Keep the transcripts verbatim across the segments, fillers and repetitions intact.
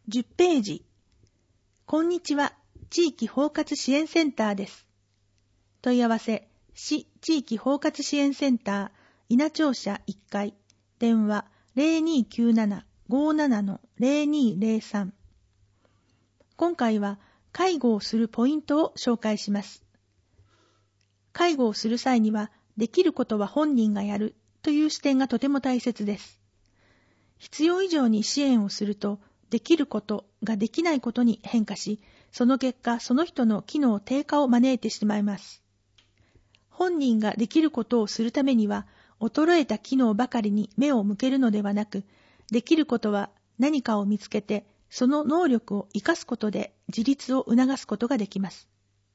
じゅっページ。こんにちは、地域包括支援センターです。問い合わせ、市地域包括支援センター、稲町社いっかい、電話 ゼロにーきゅうなな ごーなな ゼロにーゼロさん。今回は、介護をするポイントを紹介します。介護をする際には、できることは本人がやるという視点がとても大切です。必要以上に支援をすると、できることができないことに変化し、その結果、その人の機能低下を招いてしまいます。本人ができることをするためには、衰えた機能ばかりに目を向けるのではなく、できることは何かを見つけて、その能力を生かすことで自立を促すことができます。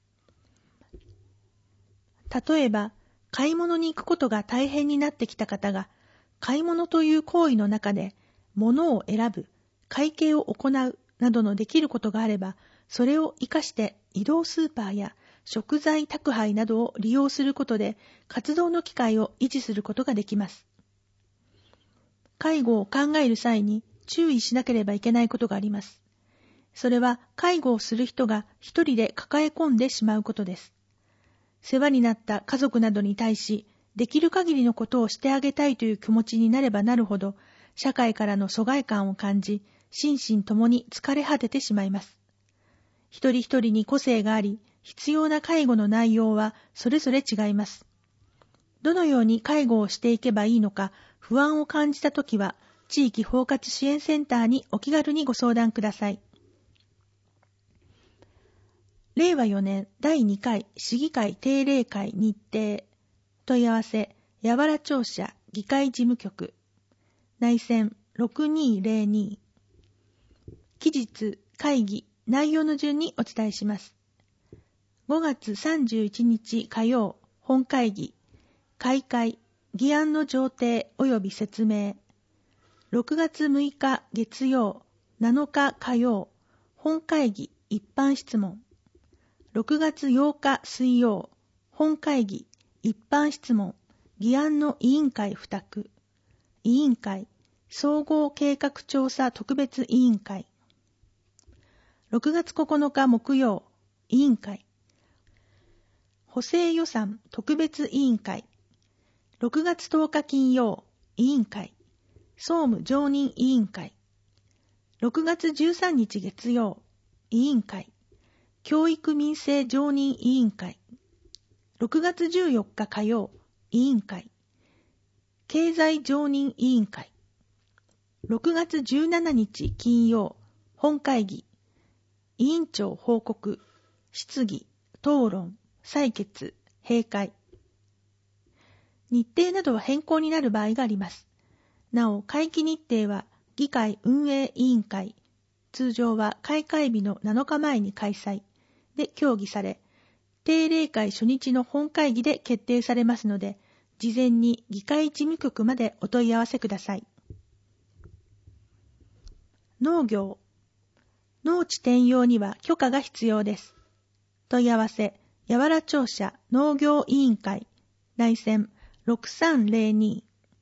例えば、買い物に行くことが大変になってきた方が、買い物という行為の中で、物を選ぶ、会計を行うなどのできることがあれば、それを活かして移動スーパーや食材宅配などを利用することで、活動の機会を維持することができます。介護を考える際に注意しなければいけないことがあります。それは介護をする人が一人で抱え込んでしまうことです。世話になった家族などに対し、できる限りのことをしてあげたいという気持ちになればなるほど、社会からの疎外感を感じ、心身ともに疲れ果ててしまいます。一人一人に個性があり、必要な介護の内容はそれぞれ違います。どのように介護をしていけばいいのか、不安を感じたときは、地域包括支援センターにお気軽にご相談ください。れいわよねんだいにかい市議会定例会日程。問い合わせ、八原庁舎議会事務局。内線ろくにーぜろに。期日、会議、内容の順にお伝えします。ごがつさんじゅういちにち火曜、本会議、開会、議案の上呈及び説明。ろくがつむいか月曜、なのか火曜、本会議、一般質問。ろくがつようか水曜、本会議、一般質問、議案の委員会付託。委員会、総合計画調査特別委員会。ろくがつここのか木曜、委員会。補正予算特別委員会。ろくがつとおか金曜、委員会。総務常任委員会。ろくがつじゅうさんにち月曜、委員会。教育民生常任委員会。ろくがつじゅうよっか火曜、委員会。経済常任委員会。ろくがつじゅうしちにち金曜、本会議。委員長報告、質疑、討論、採決、閉会。日程などは変更になる場合があります。なお、会期日程は議会運営委員会、通常は開会日のなのかまえに開催で協議され、定例会初日の本会議で決定されますので、事前に議会事務局までお問い合わせください。農業。農地転用には許可が必要です。問い合わせ、八原庁舎農業委員会、内線ろくさんぜろに。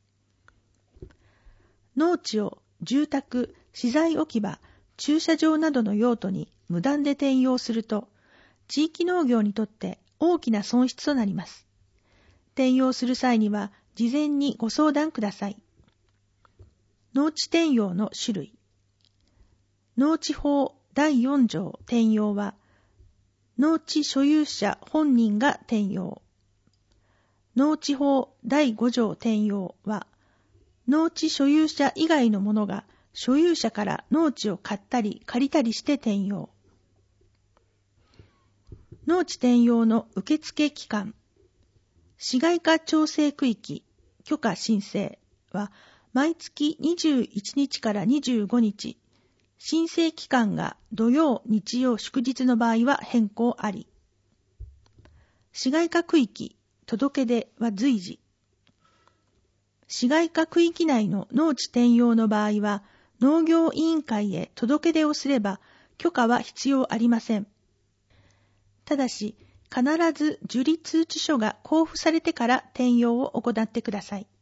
農地を住宅、資材置き場、駐車場などの用途に無断で転用すると、地域農業にとって大きな損失となります。転用する際には事前にご相談ください。農地転用の種類。農地法だいよんじょう転用は、農地所有者本人が転用。農地法だいごじょう転用は、農地所有者以外の者が所有者から農地を買ったり借りたりして転用。農地転用の受付期間。市街化調整区域許可申請は毎月にじゅういちにちからにじゅうごにち、申請期間が土曜、日曜、祝日の場合は変更あり。市街化区域届出は随時。市街化区域内の農地転用の場合は、農業委員会へ届け出をすれば許可は必要ありません。ただし、必ず受理通知書が交付されてから転用を行ってください。